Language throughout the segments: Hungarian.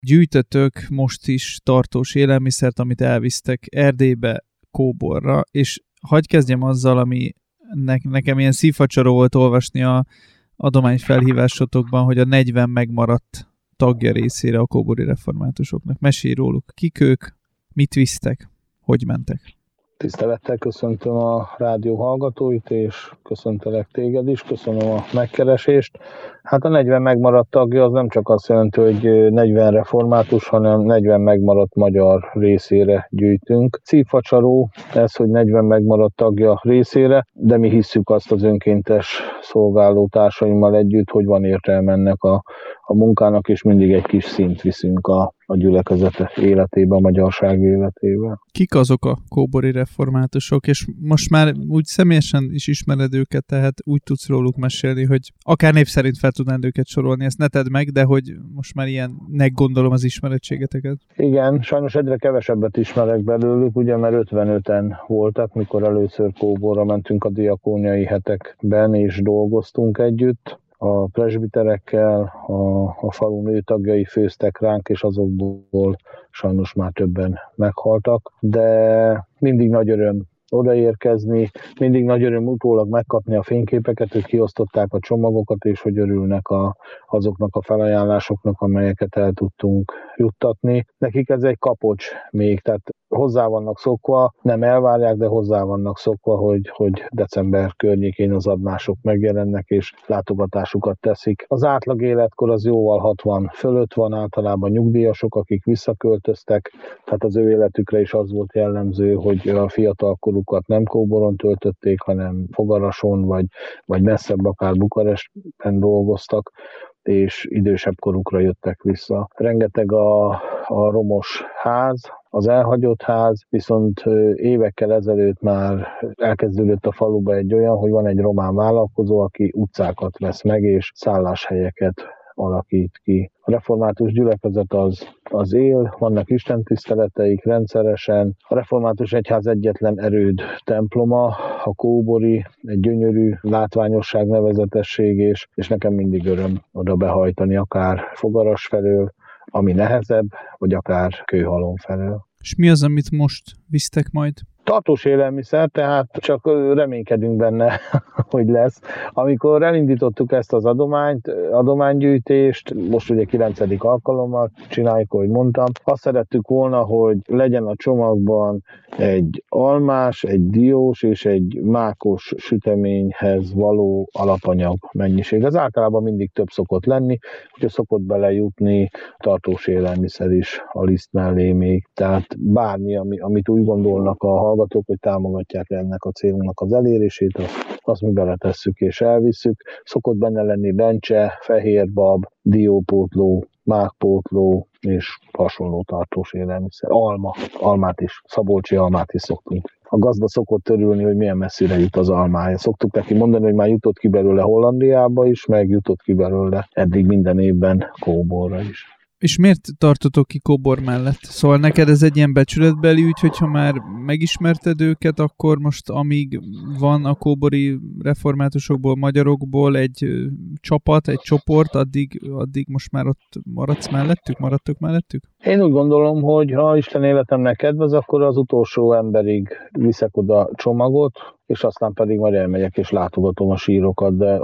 gyűjtötök most is tartós élelmiszert, amit elvisztek Erdélybe, kóborra, és hadd kezdjem azzal, ami nekem ilyen szívfacsaró volt olvasni a adományfelhívásotokban, hogy a 40 megmaradt tagja részére a kóbori reformátusoknak. Mesélj róluk. Kik ők, mit visztek, hogy mentek? Tisztelettel köszöntöm a rádió hallgatóit, és köszöntelek téged is, köszönöm a megkeresést. Hát a 40 megmaradt tagja az nem csak azt jelenti, hogy 40 református, hanem 40 megmaradt magyar részére gyűjtünk. Szívfacsaró ez, hogy 40 megmaradt tagja részére, de mi hisszük azt az önkéntes szolgáló társaimmal együtt, hogy van értelme ennek a munkának, és mindig egy kis szint viszünk a gyülekezete életébe, a magyarság életébe. Kik azok a kóbori reformátusok, és most már úgy személyesen is ismered őket, tehát úgy tudsz róluk mesélni, hogy akár név szerint fel tudnád őket sorolni, ezt ne tedd meg, de hogy most már ilyennek gondolom az ismerettségeteket. Igen, sajnos egyre kevesebbet ismerek belőlük, ugye, mert 55-en voltak, mikor először kóborra mentünk a diakóniai hetekben, és dolgoztunk együtt. A presbiterekkel, a falu nőtagjai főztek ránk, és azokból sajnos már többen meghaltak, de mindig nagy öröm odaérkezni, mindig nagy öröm utólag megkapni a fényképeket, hogy kiosztották a csomagokat, és hogy örülnek azoknak a felajánlásoknak, amelyeket el tudtunk juttatni. Nekik ez egy kapocs még, tehát hozzá vannak szokva, nem elvárják, de hozzá vannak szokva, hogy december környékén az admások megjelennek, és látogatásukat teszik. Az átlag életkor az jóval 60 fölött van, általában nyugdíjasok, akik visszaköltöztek, tehát az ő életükre is az volt jellemző, hogy a fiatalkorukat nem kóboron töltötték, hanem Fogarason, vagy messzebb, akár Bukarestben dolgoztak, és idősebb korukra jöttek vissza. Rengeteg a romos ház, az elhagyott ház, viszont évekkel ezelőtt már elkezdődött a faluba egy olyan, hogy van egy román vállalkozó, aki utcákat vesz meg, és szálláshelyeket alakít ki. A református gyülekezet az él, vannak istentiszteleteik rendszeresen. A református egyház egyetlen erőd temploma, a kóbori, egy gyönyörű látványosság, nevezetesség, és nekem mindig öröm oda behajtani, akár Fogaras felől, ami nehezebb, vagy akár Kőhalom felől. És mi az, amit most visztek majd? Tartós élelmiszer, tehát csak reménykedünk benne, hogy lesz. Amikor elindítottuk ezt az adománygyűjtést, most ugye 9. alkalommal csináljuk, ahogy mondtam, azt szerettük volna, hogy legyen a csomagban egy almás, egy diós és egy mákos süteményhez való alapanyag mennyiség. Ez általában mindig több szokott lenni, ugye szokott belejutni tartós élelmiszer is a liszt mellé még. Tehát bármi, amit úgy gondolnak a hallgatók, hogy támogatják ennek a célunknak az elérését, azt mi beletesszük és elvisszük. Szokott benne lenni lencse, fehérbab, diópótló, mákpótló és hasonló tartós élelmiszer. Almát is, szabolcsi almát is szoktunk. A gazda szokott örülni, hogy milyen messzire jut az almája. Szoktuk neki mondani, hogy már jutott ki belőle Hollandiába is, meg jutott ki belőle eddig minden évben Kóborra is. És miért tartotok ki Kóbor mellett? Szóval neked ez egy ilyen becsületbeli ügy, hogyha már megismerted őket, akkor most amíg van a kóbori reformátusokból, magyarokból egy csapat, egy csoport, addig most már ott maradtok mellettük? Én úgy gondolom, hogy ha Isten életemnek kedvez, akkor az utolsó emberig viszek oda csomagot, és aztán pedig majd elmegyek és látogatom a sírokat, de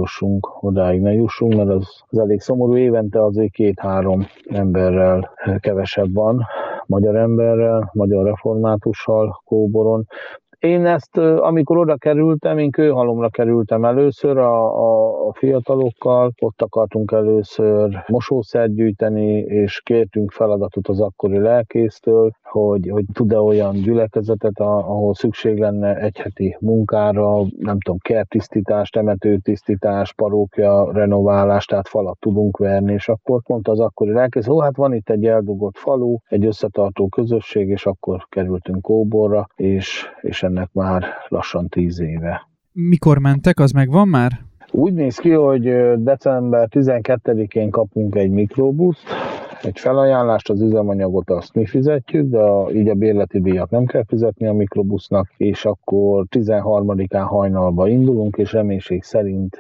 odáig ne jussunk, mert az elég szomorú. Évente azért 2-3 emberrel kevesebb van, magyar emberrel, magyar reformátussal Kóboron. Én ezt, amikor oda kerültem, én Kőhalomra kerültem először a fiatalokkal, ott akartunk először mosószert gyűjteni, és kértünk feladatot az akkori lelkésztől, hogy tud-e olyan gyülekezetet, ahol szükség lenne egyheti munkára, nem tudom, kerttisztítás, temetőtisztítás, parókja, renoválás, tehát falat tudunk verni, és akkor mondta az akkori lelkész, hát van itt egy eldugott falu, egy összetartó közösség, és akkor kerültünk Kóborra, és ennek már lassan 10 éve. Mikor mentek, az megvan már? Úgy néz ki, hogy december 12-én kapunk egy mikrobuszt, egy felajánlást, az üzemanyagot azt mi fizetjük, de így a bérleti díjat nem kell fizetni a mikrobusznak, és akkor 13-án hajnalba indulunk, és reménység szerint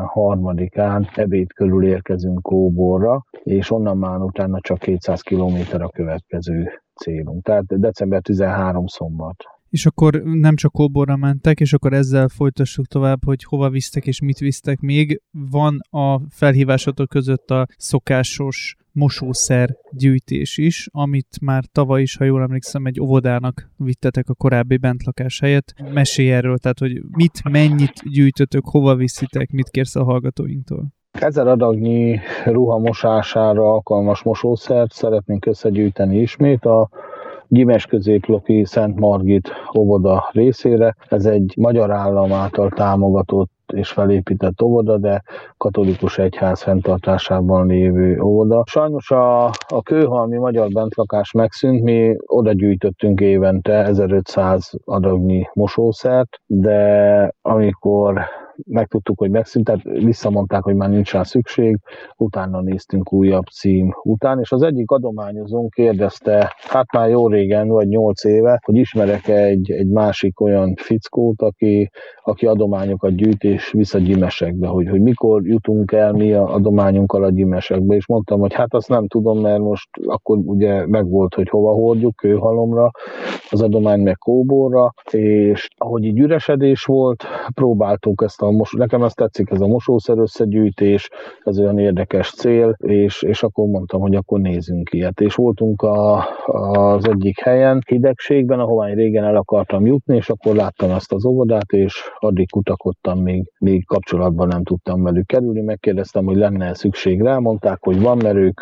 13-án ebéd körül érkezünk Kóborra, és onnan már utána csak 200 km a következő célunk. Tehát december 13 szombat. És akkor nem csak Kóborra mentek, és akkor ezzel folytassuk tovább, hogy hova visztek és mit visztek még. Van a felhívásotok között a szokásos mosószer gyűjtés is, amit már tavaly is, ha jól emlékszem, egy óvodának vittetek a korábbi bentlakás helyett. Mesélj erről, tehát hogy mennyit gyűjtötök, hova viszitek, mit kérsz a hallgatóinktól? 1000 adagnyi ruha mosására alkalmas mosószert szeretnénk összegyűjteni ismét a Gimes középloki Szent Margit óvoda részére. Ez egy magyar állam által támogatott és felépített óvoda, de katolikus egyház fenntartásában lévő óvoda. Sajnos a kőhalmi magyar bentlakás megszűnt, mi oda gyűjtöttünk évente 1500 adagnyi mosószert, de amikor megtudtuk, hogy megszűnt, tehát visszamondták, hogy már nincs rá szükség, utána néztünk újabb cím után, és az egyik adományozónk kérdezte, hát már jó régen, vagy 8 éve, hogy ismerek egy másik olyan fickót, aki adományokat gyűjt és visz a Gyimesekbe, hogy mikor jutunk el mi a adományunkkal a Gyimesekbe, és mondtam, hogy hát azt nem tudom, mert most akkor ugye megvolt, hogy hova hordjuk, Kőhalomra, az adomány meg Kóborra, és ahogy így üresedés volt, próbáltuk ezt nekem ezt tetszik, ez a mosószer összegyűjtés, ez olyan érdekes cél, és akkor mondtam, hogy akkor nézzünk ilyet. És voltunk az egyik helyen, hidegségben, ahová én régen el akartam jutni, és akkor láttam ezt az óvodát, és addig kutakodtam, még kapcsolatban nem tudtam velük kerülni, megkérdeztem, hogy lenne szükség rá, mondták, hogy van, mert ők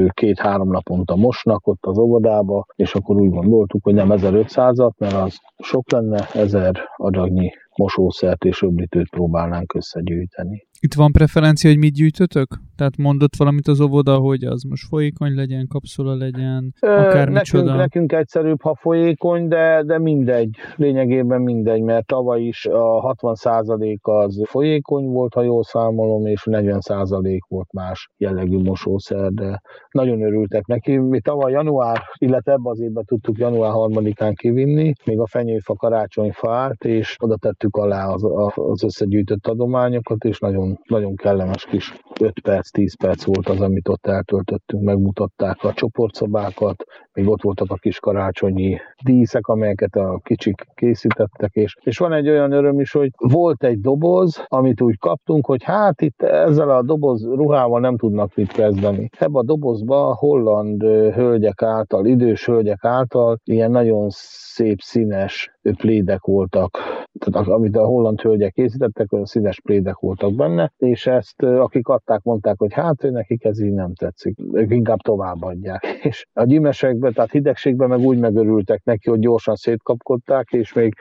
2-3 naponta mosnak ott az óvodába, és akkor úgy gondoltuk, hogy nem 1500-at, mert az sok lenne, 1000 adagnyi mosószert és öblítőt próbálnánk összegyűjteni. Itt van preferencia, hogy mit gyűjtötök? Tehát mondott valamit az óvoda, hogy az most folyékony legyen, kapszula legyen, akármicsoda? Nekünk egyszerűbb, ha folyékony, de mindegy. Lényegében mindegy, mert tavaly is a 60% az folyékony volt, ha jól számolom, és 40% volt más jellegű mosószer, de nagyon örültek neki. Mi tavaly január, illetve ebben az évben tudtuk január 3-án kivinni, még a fenyőfa karácsonyfa állt, és oda tettük alá az összegyűjtött adományokat, és nagyon kellemes kis 5 perc, 10 perc volt az, amit ott eltöltöttünk, megmutatták a csoportszobákat, még ott voltak a kis karácsonyi díszek, amelyeket a kicsik készítettek, és van egy olyan öröm is, hogy volt egy doboz, amit úgy kaptunk, hogy hát itt ezzel a doboz ruhával nem tudnak mit kezdeni. Ebben a dobozban holland hölgyek által, idős hölgyek által ilyen nagyon szép színes plédek voltak, tehát amit a holland hölgyek készítettek, olyan színes plédek voltak benne, és ezt akik adták, mondták, hogy hát nekik ez így nem tetszik, ők inkább továbbadják. És a Gyimesekben, tehát hidegségben meg úgy megörültek neki, hogy gyorsan szétkapkodták, és még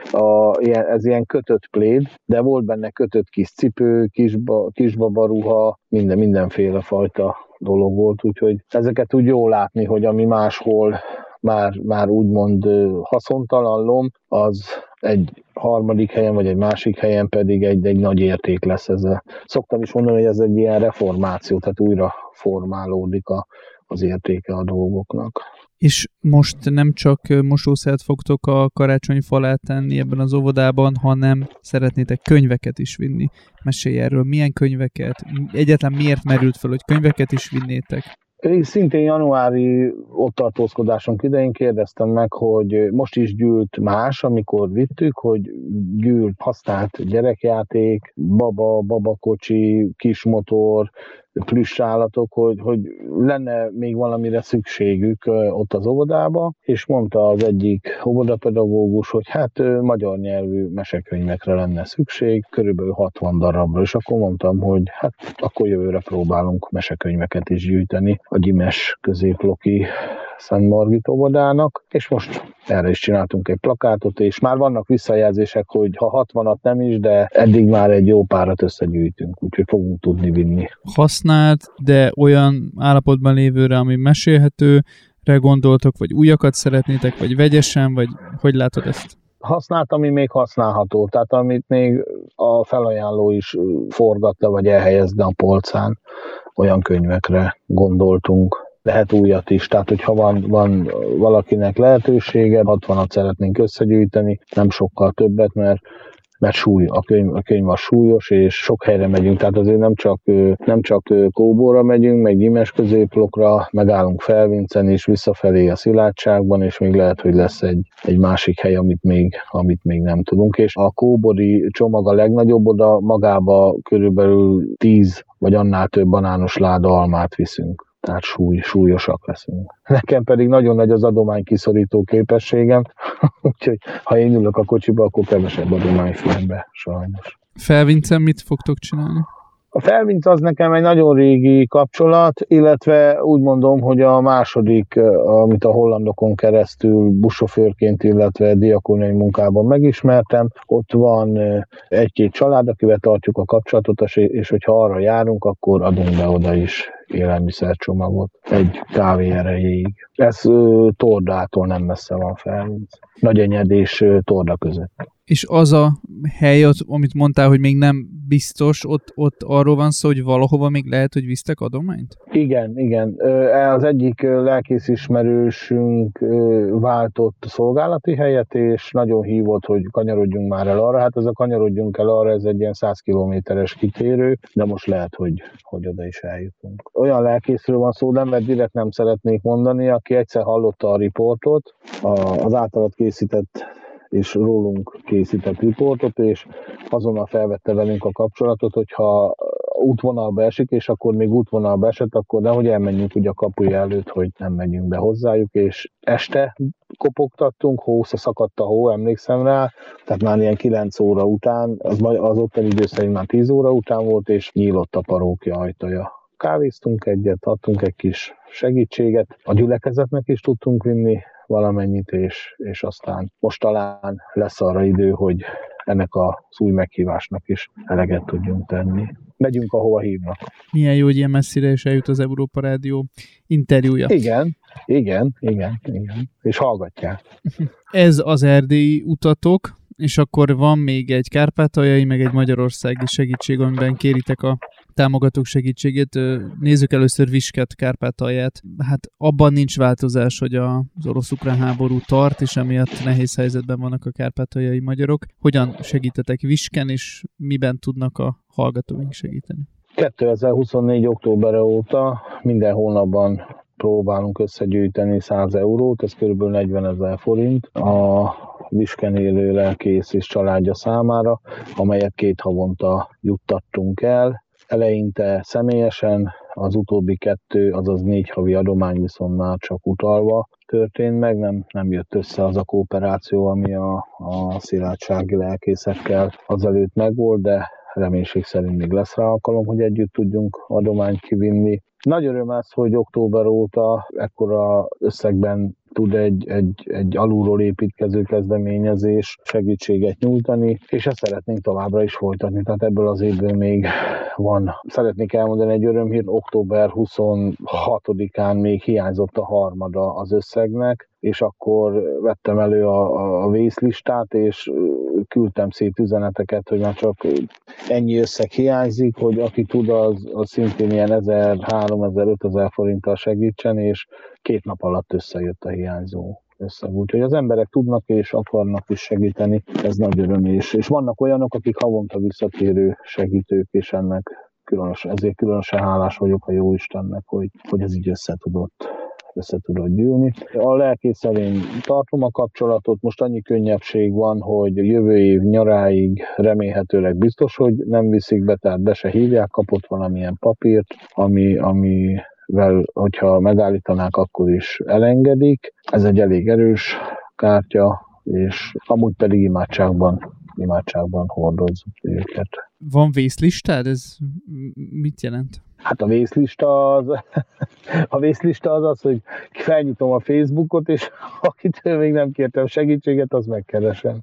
ez ilyen kötött pléd, de volt benne kötött kis cipő, kisbabaruha, mindenféle fajta dolog volt, úgyhogy ezeket úgy jól látni, hogy ami máshol már úgymond haszontalan lom, az egy harmadik helyen, vagy egy másik helyen pedig egy nagy érték lesz ezzel. Szoktam is mondani, hogy ez egy ilyen reformáció, tehát újra formálódik az értéke a dolgoknak. És most nem csak mosószert fogtok a karácsonyfa alá tenni ebben az óvodában, hanem szeretnétek könyveket is vinni. Mesélj erről, milyen könyveket? Egyáltalán miért merült fel, hogy könyveket is vinnétek? Szintén januári ott tartózkodásunk idején kérdeztem meg, hogy most is gyűlt más, amikor vittük, hogy gyűlt használt gyerekjáték, babakocsi, kismotor, plüssállatok, hogy lenne még valamire szükségük ott az óvodába, és mondta az egyik óvodapedagógus, hogy hát magyar nyelvű mesekönyvekre lenne szükség, körülbelül 60 darabra, és akkor mondtam, hogy hát akkor jövőre próbálunk mesekönyveket is gyűjteni a Gyimes középloki Szent Margit óvodának, és most erre is csináltunk egy plakátot, és már vannak visszajelzések, hogy ha 60-at nem is, de eddig már egy jó párat összegyűjtünk, úgyhogy fogunk tudni vinni. Használt, de olyan állapotban lévőre, ami mesélhetőre gondoltok, vagy újakat szeretnétek, vagy vegyesen, vagy hogy látod ezt? Használt, ami még használható, tehát amit még a felajánló is forgatta, vagy elhelyezne a polcán, olyan könyvekre gondoltunk. lehet újat is. Tehát, hogyha van valakinek lehetősége, 60-at szeretnénk összegyűjteni, nem sokkal többet, mert a könyv az súlyos, és sok helyre megyünk, tehát azért nem csak Kóborra megyünk, meg Gyimes középlokra, megállunk Felvincen is, visszafelé a Szilágyságban, és még lehet, hogy lesz egy másik hely, amit még nem tudunk, és a kóbori csomag a legnagyobb, oda magába körülbelül 10 vagy annál több banános láda almát viszünk. Tehát súlyosak leszünk. Nekem pedig nagyon nagy az adomány kiszorító képességem, úgyhogy ha én ülök a kocsiba, akkor kevesebb adomány fér be, sajnos. Felvincen mit fogtok csinálni? A Felvinc az nekem egy nagyon régi kapcsolat, illetve úgy mondom, hogy a második, amit a hollandokon keresztül buszsofőrként, illetve diakóniai munkában megismertem, ott van egy-két család, akivel tartjuk a kapcsolatot, és hogyha arra járunk, akkor adunk be oda is élelmiszercsomagot egy kávé erejéig. Ez Tordától nem messze van Felvinc. Nagyenyed és Torda között. És az a hely, amit mondtál, hogy még nem biztos, ott arról van szó, hogy valahova még lehet, hogy visztek adományt? Igen. Az egyik lelkész ismerősünk váltott szolgálati helyet, és nagyon hívott, hogy kanyarodjunk már el arra. Hát ez a kanyarodjunk el arra, ez egy ilyen 100 kilométeres kitérő, de most lehet, hogy oda is eljutunk. Olyan lelkészről van szó, mert direkt nem szeretnék mondani, aki egyszer hallotta a riportot, az általad készített és rólunk készített riportot, és azonnal felvette velünk a kapcsolatot, hogyha útvonalba esik, és akkor még útvonalba esett, akkor nehogy elmenjünk ugye a kapuja előtt, hogy nem megyünk be hozzájuk, és este kopogtattunk, szakadt a hó, emlékszem rá, tehát már ilyen 9 óra után, az ottani idő szerint már 10 óra után volt, és nyílott a parókia ajtaja. Kávéztunk egyet, adtunk egy kis segítséget, a gyülekezetnek is tudtunk vinni valamennyit, és aztán most talán lesz arra idő, hogy ennek az új meghívásnak is eleget tudjunk tenni. Megyünk, ahova hívnak. Milyen jó, hogy ilyen messzire is eljut az Európa Rádió interjúja. Igen. És hallgatják. Ez az erdélyi utatok, és akkor van még egy kárpátaljai, meg egy magyarországi segítség, amiben kéritek a támogatók segítségét. Nézzük először Visket Kárpátalját. Hát abban nincs változás, hogy az orosz-ukrán háború tart, és emiatt nehéz helyzetben vannak a kárpátaljai magyarok. Hogyan segítetek Visken, és miben tudnak a hallgatóink segíteni? 2024. október óta minden hónapban próbálunk összegyűjteni 100 eurót, ez kb. 40 000 forint a Visken élő lelkész és családja számára, amelyet 2 havonta juttattunk el. Eleinte személyesen, az utóbbi 2, azaz 4 havi adomány viszont már csak utalva történt meg, nem jött össze az a kooperáció, ami a szilágysági lelkészekkel azelőtt megvolt, de reménység szerint még lesz rá alkalom, hogy együtt tudjunk adományt kivinni. Nagy öröm az, hogy október óta ekkora összegben tud egy alulról építkező kezdeményezés segítséget nyújtani, és ezt szeretnénk továbbra is folytatni. Tehát ebből az évből még van. Szeretnék elmondani egy örömhírt, október 26-án még hiányzott a harmada az összegnek, és akkor vettem elő a vészlistát, és küldtem szét üzeneteket, hogy már csak ennyi összeg hiányzik, hogy aki tud, az szintén ilyen 1000, 3000, 5000 forinttal segítsen, és 2 nap alatt összejött a hiányzó összeg. Úgyhogy az emberek tudnak és akarnak is segíteni, ez nagy öröm, és vannak olyanok, akik havonta visszatérő segítők, és ezért különösen hálás vagyok a Jóistennek, hogy ez így össze tudott gyűlni. A lelkészel én tartom a kapcsolatot, most annyi könnyebbség van, hogy jövő év nyaráig remélhetőleg biztos, hogy nem viszik be, tehát be se hívják, kapott valamilyen papírt, amivel, hogyha megállítanák, akkor is elengedik. Ez egy elég erős kártya, és amúgy pedig imádságban hordozzuk őket. Van vészlistád? Ez mit jelent? Hát a vészlista az, hogy felnyitom a Facebookot, és akitől még nem kértem segítséget, az megkeresem.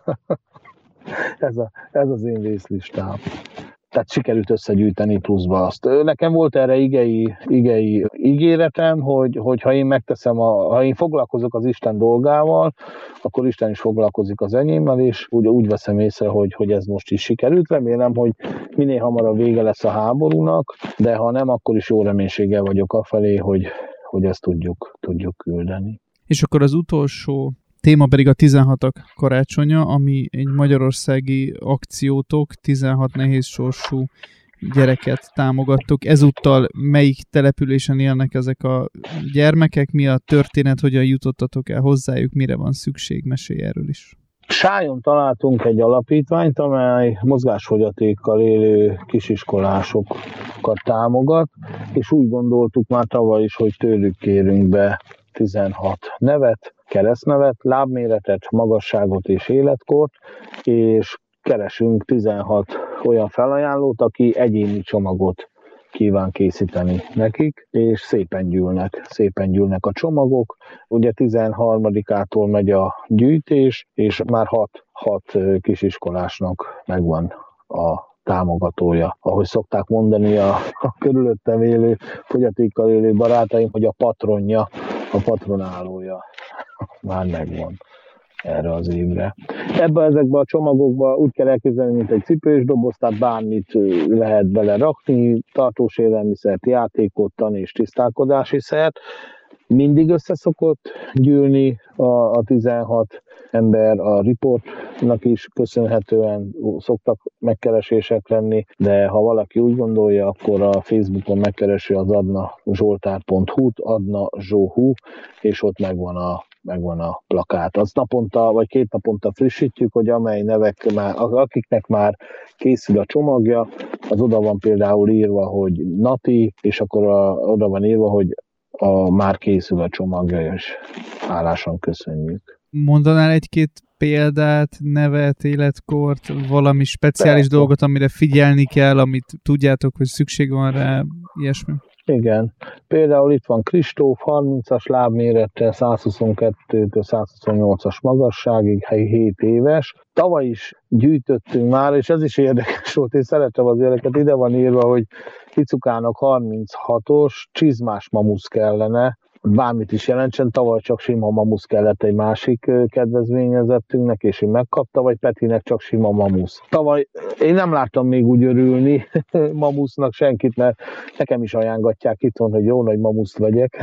Ez az én vészlistám. Tehát sikerült összegyűjteni pluszba azt. Nekem volt erre igei ígéretem, hogy ha én megteszem, ha én foglalkozok az Isten dolgával, akkor Isten is foglalkozik az enyémmel, és úgy veszem észre, hogy ez most is sikerült. Remélem, hogy minél hamarabb vége lesz a háborúnak, de ha nem, akkor is jó reménységgel vagyok afelé, hogy hogy ezt tudjuk küldeni. És akkor az utolsó téma pedig a 16-ak karácsonya, ami egy magyarországi akciótok, 16 nehéz sorsú gyereket támogattok. Ezúttal melyik településen élnek ezek a gyermekek? Mi a történet, hogyan jutottatok el hozzájuk, mire van szükség? Mesélj erről is. Sájon találtunk egy alapítványt, amely mozgásfogyatékkal élő kisiskolásokat támogat, és úgy gondoltuk már tavaly is, hogy tőlük kérünk be 16 nevet, keresztnevet, lábméretet, magasságot és életkort, és keresünk 16 olyan felajánlót, aki egyéni csomagot kíván készíteni nekik, és szépen gyűlnek a csomagok. Ugye 13-ától megy a gyűjtés, és már 6 kisiskolásnak megvan a támogatója. Ahogy szokták mondani a körülöttem élő, fogyatékkal élő barátaim, hogy a patronja, a patronálója már megvan erre az évre. Ezekbe a csomagokba úgy kell elképzelni, mint egy cipős doboz, tehát bármit lehet belerakni, tartós élelmiszert, játékot, tan- és tisztálkodási szert. Mindig össze szokott gyűlni a 16 ember, a riportnak is köszönhetően szoktak megkeresések lenni, de ha valaki úgy gondolja, akkor a Facebookon megkeresi az adnazsoltár.hu-t, adnazsóhu, és ott megvan a plakát. Azt naponta, vagy 2 naponta frissítjük, hogy amely nevek már, akiknek már készül a csomagja, az oda van például írva, hogy Nati, és akkor oda van írva, hogy már készül a csomagja, és hálásan köszönjük. Mondanál egy-két példát, nevet, életkort, valami speciális Persze. dolgot, amire figyelni kell, amit tudjátok, hogy szükség van rá, ilyesmi? Igen. Például itt van Kristóf, 30-as lábmérettel, 122-128-as magasságig, 7 éves. Tavaly is gyűjtöttünk már, és ez is érdekes volt, én szeretem az érdeket, ide van írva, hogy Icukának 36-os csizmás mamusz kellene, bármit is jelentsen, tavaly csak sima mamusz kellett egy másik kedvezményezettünknek, és ő megkapta, vagy Petinek csak sima mamusz. Tavaly én nem láttam még úgy örülni mamusznak senkit, mert nekem is ajángatják itthon, hogy jó nagy mamuszt vegyek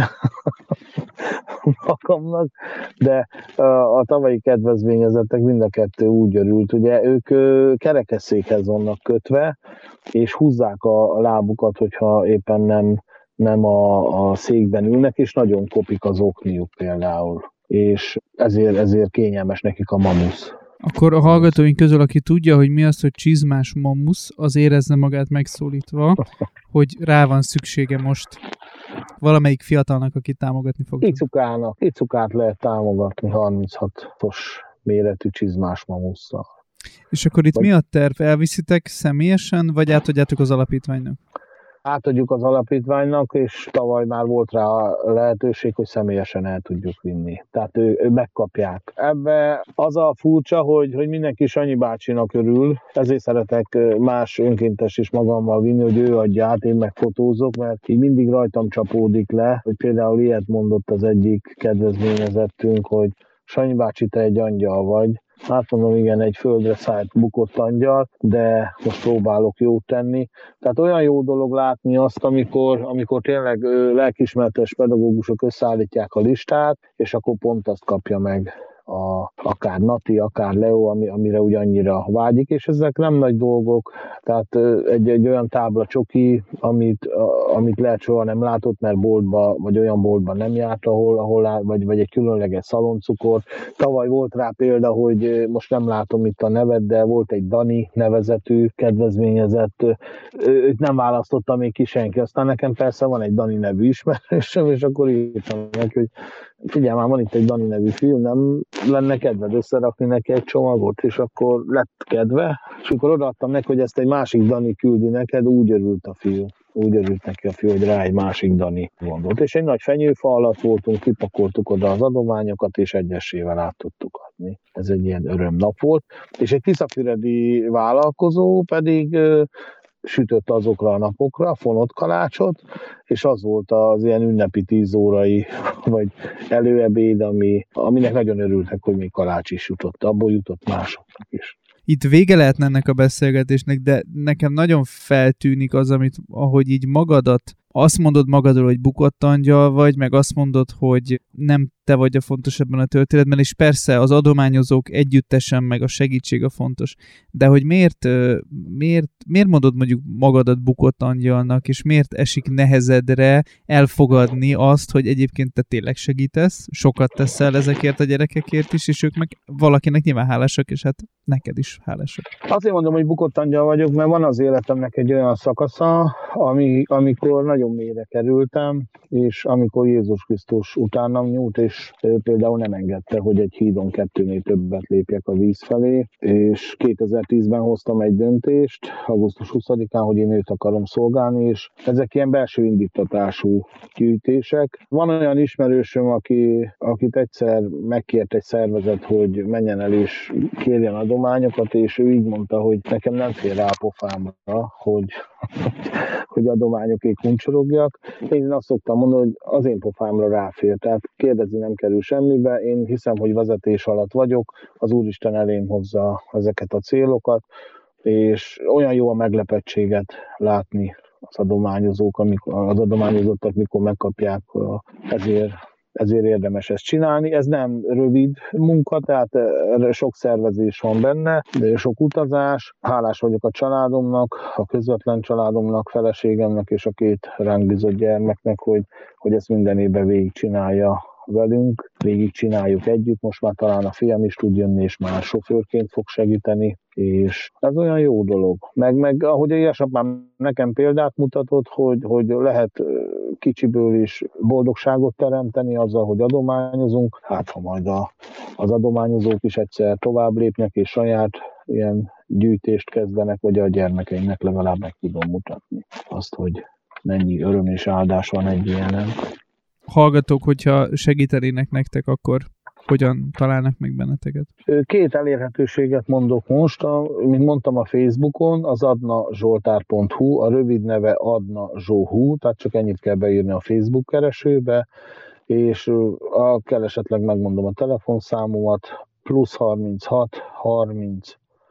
magamnak, de a tavalyi kedvezményezettek mind a kettő úgy örült. Ugye ők kerekesszékhez vannak kötve, és húzzák a lábukat, hogyha éppen nem a székben ülnek, és nagyon kopik az okniuk például. És ezért kényelmes nekik a mamusz. Akkor a hallgatóink közül, aki tudja, hogy mi az, hogy csizmás mamusz, az érezze magát megszólítva, hogy rá van szüksége most valamelyik fiatalnak, aki támogatni fog. Icukát lehet támogatni 36-os méretű csizmás mamusszal. És akkor itt mi a terv? Elviszitek személyesen, vagy átadjátok az alapítványnak? Átadjuk az alapítványnak, és tavaly már volt rá a lehetőség, hogy személyesen el tudjuk vinni. Tehát ő megkapják. Ebbe az a furcsa, hogy mindenki Sanyi bácsinak örül, ezért szeretek más önkéntes is magammal vinni, hogy ő adja át, én meg fotózok, mert így mindig rajtam csapódik le, hogy például ilyet mondott az egyik kedvezményezettünk, hogy Sanyi bácsi, te egy angyal vagy. Hát mondom, igen, egy földre szállt bukott angyal, de most próbálok jót tenni. Tehát olyan jó dolog látni azt, amikor tényleg lelkiismeretes pedagógusok összeállítják a listát, és akkor pont azt kapja meg akár Nati, akár Leo, amire úgy annyira vágyik, és ezek nem nagy dolgok, tehát egy olyan tábla csoki, amit lehet soha nem látott, mert boltba, vagy olyan boltban nem járt, ahol vagy egy különleges szaloncukor. Tavaly volt rá példa, hogy most nem látom itt a nevet, de volt egy Dani nevezetű kedvezményezett, őt nem választotta még ki senki, aztán nekem persze van egy Dani nevű ismerősöm, és akkor írtam neki, hogy figyelj már, van itt egy Dani nevű fiú, nem lenne kedved összerakni neki egy csomagot, és akkor lett kedve, és akkor odaadtam neki, hogy ezt egy másik Dani küldi neked, úgy örült a fiú. Úgy örült neki a fiú, hogy rá egy másik Dani gondolt. És egy nagy fenyőfa alatt voltunk, kipakoltuk oda az adományokat, és egyesével át tudtuk adni. Ez egy ilyen örömnap volt. És egy tiszafüredi vállalkozó pedig sütött azokra a napokra, fonott kalácsot, és az volt az ilyen ünnepi 10 órai, vagy előebéd, aminek nagyon örültek, hogy még kalács is jutott, abból jutott másoknak is. Itt vége lehetne ennek a beszélgetésnek, de nekem nagyon feltűnik az, ahogy így magadat azt mondod magadról, hogy bukott angyal vagy, meg azt mondod, hogy nem te vagy a fontos ebben a történetben, és persze az adományozók együttesen, meg a segítség a fontos. De hogy miért mondod mondjuk magadat bukott angyalnak, és miért esik nehezedre elfogadni azt, hogy egyébként te tényleg segítesz, sokat teszel ezekért a gyerekekért is, és ők meg valakinek nyilván hálásak, és hát neked is hálásak. Azért mondom, hogy bukott angyal vagyok, mert van az életemnek egy olyan szakasza, amikor nagyon mélyre kerültem, és amikor Jézus Krisztus utánam nyúlt, és például nem engedte, hogy egy hídon 2-nél többet lépjek a víz felé, és 2010-ben hoztam egy döntést, augusztus 20-án, hogy én őt akarom szolgálni, és ezek ilyen belső indítatású gyűjtések. Van olyan ismerősöm, akit egyszer megkért egy szervezet, hogy menjen el és kérjen adományokat, és ő így mondta, hogy nekem nem fér rá a pofámra, hogy adományokért kuncsorogjak. Én azt szoktam mondani, hogy az én pofámra ráfér, tehát kérdezni nem kerül semmibe. Én hiszem, hogy vezetés alatt vagyok, az Úristen elém hozza ezeket a célokat, és olyan jó a meglepettséget látni az adományozottak, mikor megkapják, ezért érdemes ezt csinálni. Ez nem rövid munka, tehát sok szervezés van benne, sok utazás. Hálás vagyok a családomnak, a közvetlen családomnak, feleségemnek és a 2 ránk bízott gyermeknek, hogy ezt minden évben végigcsinálja velünk, végigcsináljuk együtt. Most már talán a fiam is tud jönni, és már sofőrként fog segíteni, és ez olyan jó dolog. Meg ahogy a édesapám nekem példát mutatott, hogy lehet kicsiből is boldogságot teremteni azzal, hogy adományozunk. Hát ha majd az adományozók is egyszer tovább lépnek, és saját ilyen gyűjtést kezdenek, vagy a gyermekeimnek legalább meg tudom mutatni azt, hogy mennyi öröm és áldás van egy ilyenen. Hallgatók, hogyha segítenének nektek, akkor hogyan találnak meg benneteket? 2 elérhetőséget mondok most, mint mondtam a Facebookon, az adnazsoltár.hu, a rövid neve adnazsohu, tehát csak ennyit kell beírni a Facebook keresőbe, és esetleg megmondom a telefonszámomat, +36 30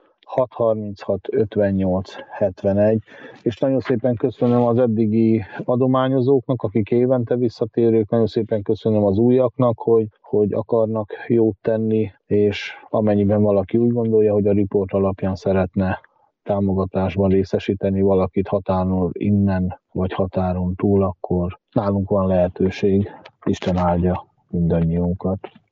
636 58 71, és nagyon szépen köszönöm az eddigi adományozóknak, akik évente visszatérők, nagyon szépen köszönöm az újaknak, hogy akarnak jót tenni, és amennyiben valaki úgy gondolja, hogy a riport alapján szeretne támogatásban részesíteni valakit határon innen, vagy határon túl, akkor nálunk van lehetőség. Isten áldja mindannyiunkat.